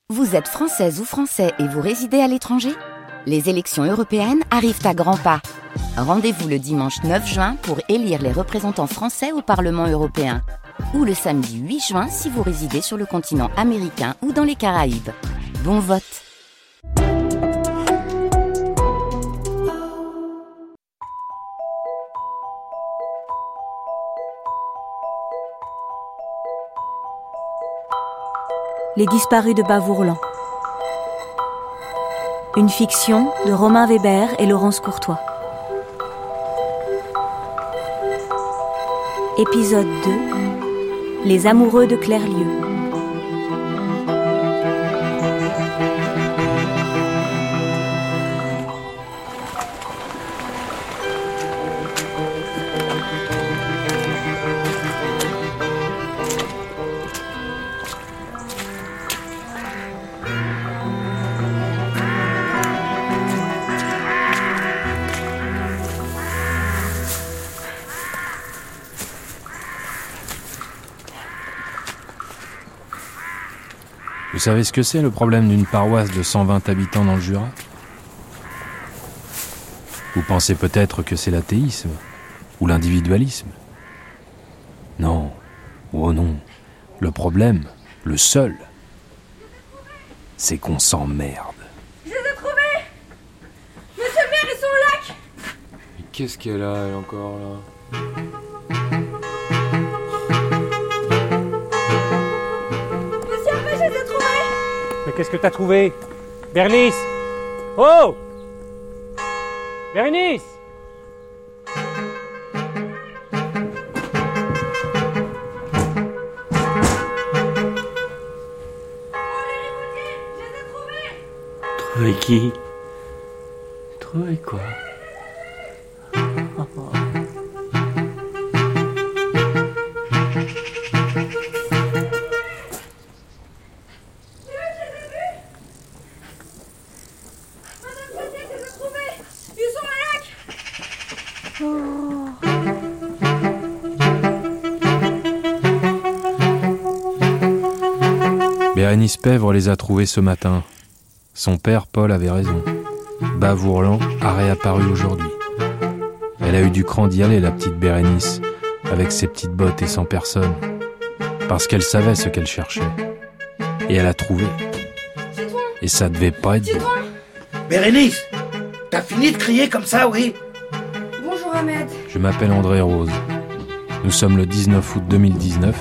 Vous êtes française ou français et vous résidez à l'étranger ? Les élections européennes arrivent à grands pas. Rendez-vous le dimanche 9 juin pour élire les représentants français au Parlement européen. Ou le samedi 8 juin si vous résidez sur le continent américain ou dans les Caraïbes. Bon vote! Les disparus de Bavourlan. Une fiction de Romain Weber et Laurence Courtois. Épisode 2. Les amoureux de Clerlieu. Vous savez ce que c'est le problème d'une paroisse de 120 habitants dans le Jura ? Vous pensez peut-être que c'est l'athéisme ou l'individualisme ? Non, oh non. Le problème, le seul, c'est qu'on s'emmerde. Je les ai trouvés ! Monsieur le maire, ils sont au lac ! Mais qu'est-ce qu'elle a, elle, encore, là ? Mais qu'est-ce que t'as trouvé ? Bernice ! Oh ! Bernice ! Trouvé qui ? Trouvé quoi ? Bérénice Pèvre les a trouvés ce matin. Son père, Paul, avait raison. Bavourlan a réapparu aujourd'hui. Elle a eu du cran d'y aller, la petite Bérénice, avec ses petites bottes et sans personne. Parce qu'elle savait ce qu'elle cherchait. Et elle a trouvé. Et ça devait pas être bon. Bérénice, t'as fini de crier comme ça, oui ? Bonjour Ahmed. Je m'appelle André Rose. Nous sommes le 19 août 2019.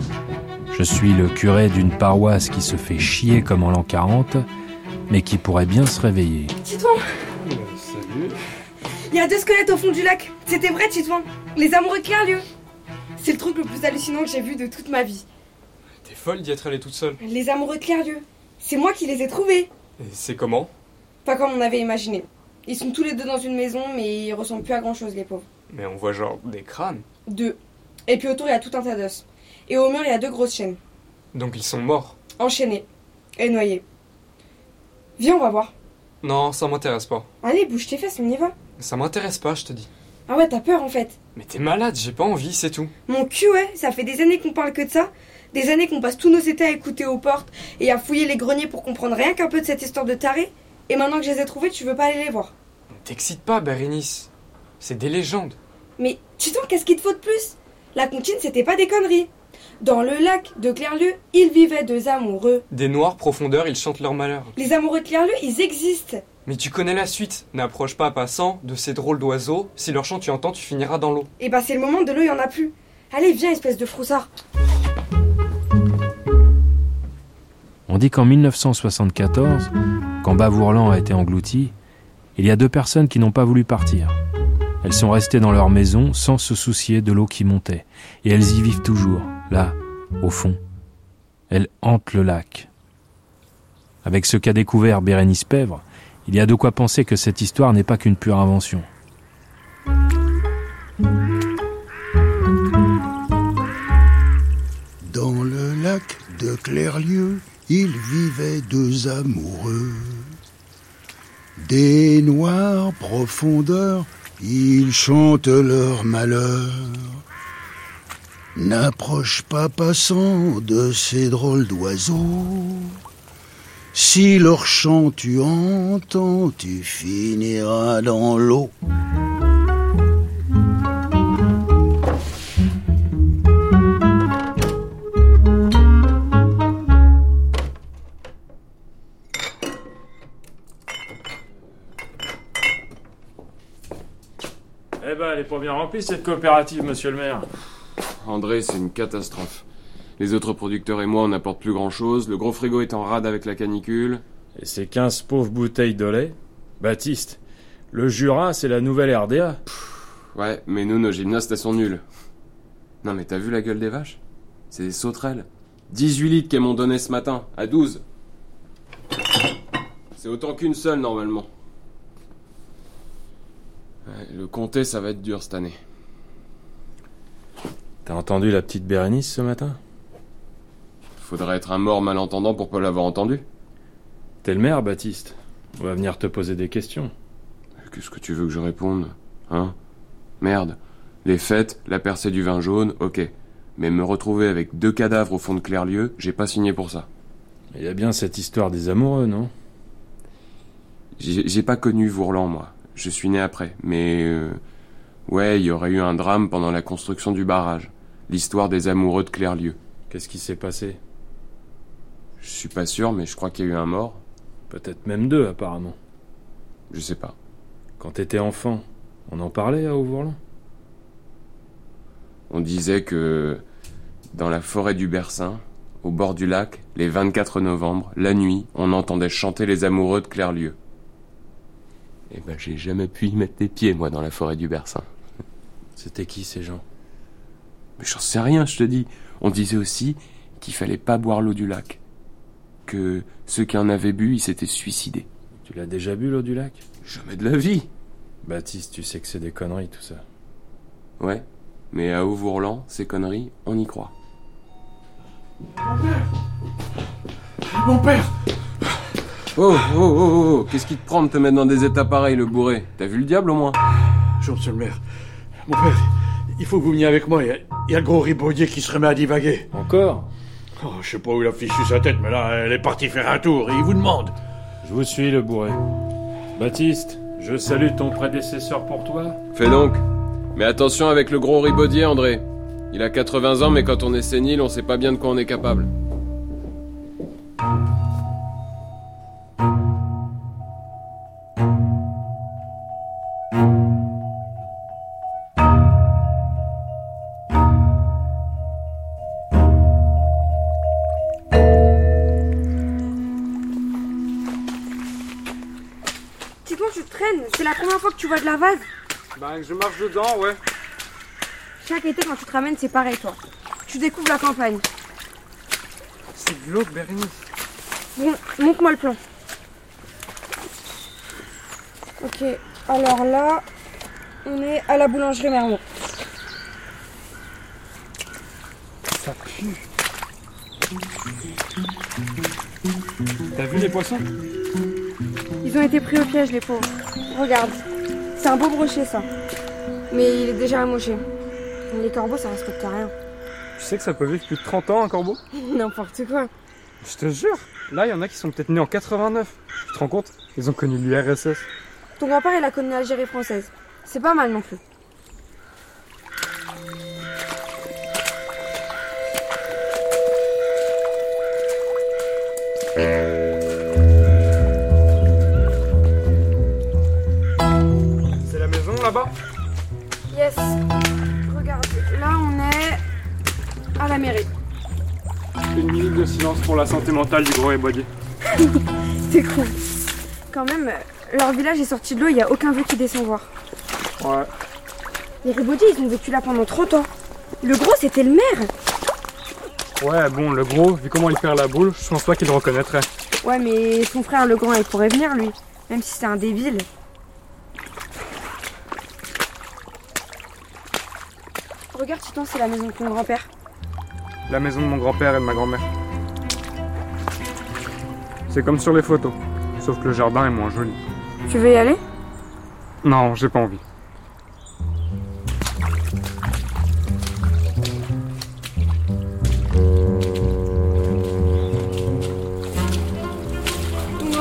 Je suis le curé d'une paroisse qui se fait chier comme en l'an 40, mais qui pourrait bien se réveiller. Titouan, Salut. il y a 2 squelettes au fond du lac. C'était vrai, Titouan. Les amoureux de Clerlieu. C'est le truc le plus hallucinant que j'ai vu de toute ma vie. T'es folle d'y être allée toute seule. Les amoureux de Clerlieu. C'est moi qui les ai trouvés. Et c'est comment ? Pas comme on avait imaginé. Ils sont tous les deux dans une maison, mais ils ressemblent plus à grand chose, les pauvres. Mais on voit genre des crânes. 2. Et puis autour, il y a tout un tas d'os. Et au mur, il y a 2 grosses chaînes. Donc ils sont morts. Enchaînées. Et noyées. Viens, on va voir. Non, ça m'intéresse pas. Allez, bouge tes fesses, on y va. Ça m'intéresse pas, je te dis. Ah ouais, t'as peur en fait. Mais t'es malade, j'ai pas envie, c'est tout. Mon cul, ouais, ça fait des années qu'on parle que de ça. Des années qu'on passe tous nos étés à écouter aux portes et à fouiller les greniers pour comprendre rien qu'un peu de cette histoire de taré. Et maintenant que je les ai trouvés, tu veux pas aller les voir. T'excites pas, Bérénice. C'est des légendes. Mais Titan, qu'est-ce qu'il te faut de plus ? La comptine, c'était pas des conneries. Dans le lac de Clerlieu, il vivait 2 amoureux. Des noirs profondeurs, ils chantent leur malheur. Les amoureux de Clerlieu, ils existent. Mais tu connais la suite. N'approche pas, passant, de ces drôles d'oiseaux. Si leur chant tu entends, tu finiras dans l'eau. Et bah c'est le moment de l'eau, il y en a plus. Allez, viens, espèce de froussard. On dit qu'en 1974, quand Bavourlan a été englouti, il y a 2 personnes qui n'ont pas voulu partir. Elles sont restées dans leur maison sans se soucier de l'eau qui montait. Et elles y vivent toujours, là, au fond. Elles hantent le lac. Avec ce qu'a découvert Bérénice Pèvre, il y a de quoi penser que cette histoire n'est pas qu'une pure invention. Dans le lac de Clerlieu, il vivait 2 amoureux. Des noires profondeurs, ils chantent leur malheur. N'approche pas, passant, de ces drôles d'oiseaux. Si leur chant tu entends, tu finiras dans l'eau. Eh ben, elle est pas bien remplie cette coopérative, monsieur le maire. André, c'est une catastrophe. Les autres producteurs et moi, on n'apporte plus grand-chose. Le gros frigo est en rade avec la canicule. Et ces 15 pauvres bouteilles de lait. Baptiste, le Jura, c'est la nouvelle RDA. Ouais, mais nous, nos gymnastes, elles sont nulles. Non mais t'as vu la gueule des vaches? C'est des sauterelles. 18 litres qu'elles m'ont donné ce matin, à 12. C'est autant qu'une seule, normalement. Ouais, le comté, ça va être dur cette année. T'as entendu la petite Bérénice ce matin? Faudrait être un mort malentendant pour pas l'avoir entendu. T'es le maire, Baptiste. On va venir te poser des questions. Qu'est-ce que tu veux que je réponde? Hein? Merde. Les fêtes, la percée du vin jaune, ok. Mais me retrouver avec 2 cadavres au fond de Clairlieu, j'ai pas signé pour ça. Il y a bien cette histoire des amoureux, non? J'ai pas connu Vourlan, moi. Je suis né après. Mais... ouais, il y aurait eu un drame pendant la construction du barrage. L'histoire des amoureux de Clairlieu. Qu'est-ce qui s'est passé? Je suis pas sûr, mais je crois qu'il y a eu un mort. Peut-être même 2, apparemment. Je sais pas. Quand t'étais enfant, on en parlait à Haut-Vourlan? On disait que... dans la forêt du Bersin, au bord du lac, les 24 novembre, la nuit, on entendait chanter les amoureux de Clairlieu. Eh ben, j'ai jamais pu y mettre les pieds, moi, dans la forêt du Bersin. C'était qui, ces gens? Mais j'en sais rien, je te dis. On disait aussi qu'il fallait pas boire l'eau du lac. Que ceux qui en avaient bu, ils s'étaient suicidés. Tu l'as déjà bu, l'eau du lac? Jamais de la vie. Baptiste, tu sais que c'est des conneries, tout ça. Ouais, mais à Haut-Vourlan, ces conneries, on y croit. Mon père! Oh, qu'est-ce qui te prend de te mettre dans des états pareils, le bourré? T'as vu le diable, au moins? Bonjour, monsieur le maire. Mon père, il faut que vous veniez avec moi. Il y a le gros ribaudier qui se remet à divaguer. Encore? Oh, je sais pas où il a fichu sa tête, mais là, elle est partie faire un tour et il vous demande. Je vous suis, le bourré. Baptiste, je salue ton prédécesseur pour toi. Fais donc. Mais attention avec le gros ribaudier, André. Il a 80 ans, mais quand on est sénile, on sait pas bien de quoi on est capable. Dis-donc, tu te traînes. C'est la première fois que tu vois de la vase. Ben, je marche dedans, ouais. Chaque été, quand tu te ramènes, c'est pareil, toi. Tu découvres la campagne. C'est glauque, Bérénice. Bon, montre-moi le plan. Ok, alors là, on est à la boulangerie Mermont. Ça pue. T'as vu les poissons? Ils ont été pris au piège, les pauvres. Regarde, c'est un beau brochet, ça. Mais il est déjà amoché. Les corbeaux, ça respecte rien. Tu sais que ça peut vivre plus de 30 ans, un corbeau? N'importe quoi. Je te jure. Là, il y en a qui sont peut-être nés en 89. Tu te rends compte? Ils ont connu l'URSS. Ton grand-père, il a connu l'Algérie française. C'est pas mal non plus. C'est la maison, là-bas? Yes. Regarde, là, on est à la mairie. Une minute de silence pour la santé mentale du gros ribaudier. C'est cool. Quand même, leur village est sorti de l'eau, il n'y a aucun vieux qui descend voir. Ouais. Les ribaudiers, ils ont vécu là pendant 30 ans. Le gros, c'était le maire. Ouais, bon, le gros, vu comment il perd la boule, je pense pas qu'il le reconnaîtrait. Ouais, mais son frère, le grand, il pourrait venir, lui. Même si c'est un débile. Regarde, Titan, c'est la maison de ton grand-père. La maison de mon grand-père et de ma grand-mère. C'est comme sur les photos, sauf que le jardin est moins joli. Tu veux y aller? Non, j'ai pas envie.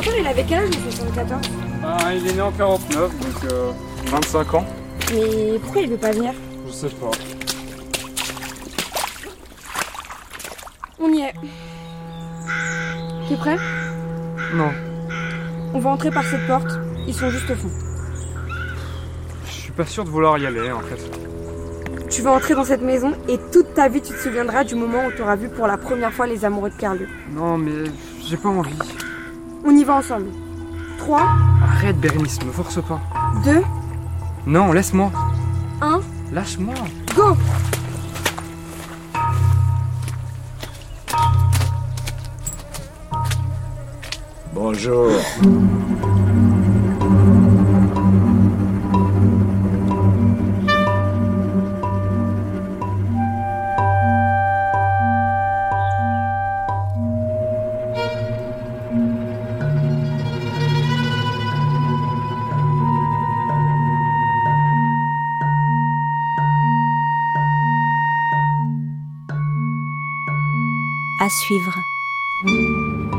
grand-père, il avait quel âge en 74? Ah, il est né en 49, donc 25 ans. Mais pourquoi il veut pas venir? Je sais pas. On y est. T'es prêt? Non. On va entrer par cette porte. Ils sont juste au fond. Je suis pas sûr de vouloir y aller, en fait. Tu vas entrer dans cette maison et toute ta vie, tu te souviendras du moment où tu auras vu pour la première fois les amoureux de Clairlieu. Non, mais j'ai pas envie. On y va ensemble. 3. Arrête, Bérénice, me force pas. 2. Non, laisse-moi. 1. Lâche-moi. Go! Bonjour. À suivre.